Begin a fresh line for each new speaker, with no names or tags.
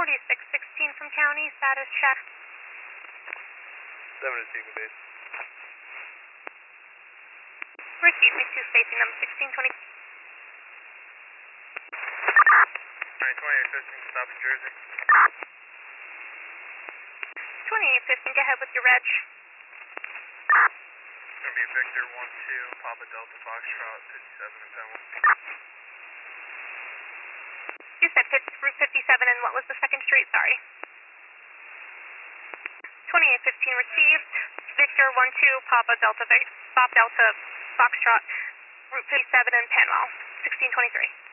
4616 from county, status check.
7 to Sequel base.
Received, me 2 safety number 1620.
Alright, 2815, stopping Jersey.
2815, go ahead with your reg.
Gonna be Victor 12, Papa Delta Foxtrot 57 and Penwood.
You said Route 57 and what was the second street? Sorry. 2815 received. Victor 12, Papa Delta Foxtrot, Route 57 and Panwell, 1623.